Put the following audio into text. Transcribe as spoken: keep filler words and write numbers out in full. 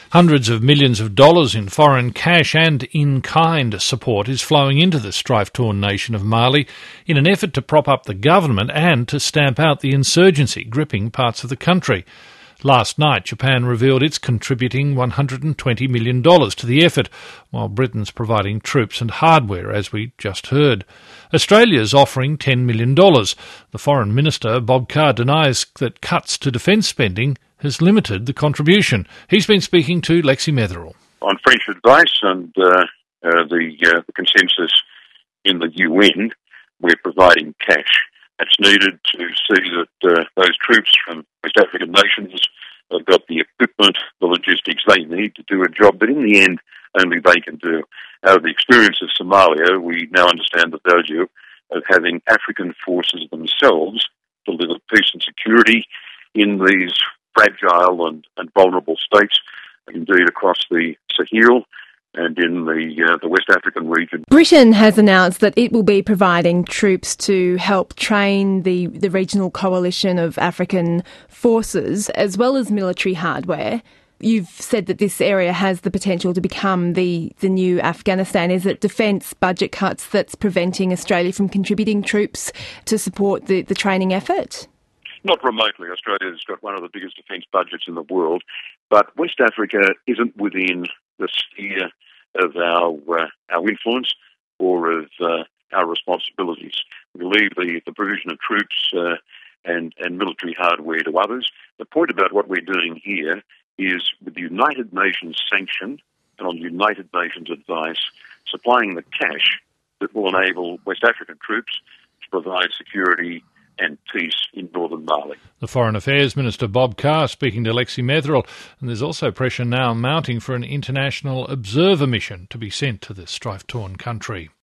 Hundreds of millions of dollars in foreign cash and in-kind support is flowing into the strife-torn nation of Mali in an effort to prop up the government and to stamp out the insurgency gripping parts of the country. Last night, Japan revealed it's contributing one hundred twenty million dollars to the effort, while Britain's providing troops and hardware, as we just heard. Australia's offering ten million dollars. The Foreign Minister, Bob Carr, denies that cuts to defence spending has limited the contribution. He's been speaking to Lexi Metherell. On French advice and uh, uh, the, uh, the consensus in the U N, we're providing cash. That's needed to see that uh, those troops from West African nations have got the equipment, the logistics they need to do a job that in the end only they can do. Out of the experience of Somalia, we now understand the value of having African forces themselves deliver peace and security in these fragile and, and vulnerable states, indeed across the Sahel and in the uh, the West African region. Britain has announced that it will be providing troops to help train the, the regional coalition of African forces, as well as military hardware. You've said that this area has the potential to become the, the new Afghanistan. Is it defence budget cuts that's preventing Australia from contributing troops to support the, the training effort? Not remotely. Australia's got one of the biggest defence budgets in the world, but West Africa isn't within the sphere of our uh, our influence or of uh, our responsibilities. We leave the, the provision of troops uh, and, and military hardware to others. The point about what we're doing here is, with the United Nations sanction and on United Nations advice, supplying the cash that will enable West African troops to provide security and peace in northern Mali. The Foreign Affairs Minister Bob Carr speaking to Lexi Metherell. And there's also pressure now mounting for an international observer mission to be sent to this strife-torn country.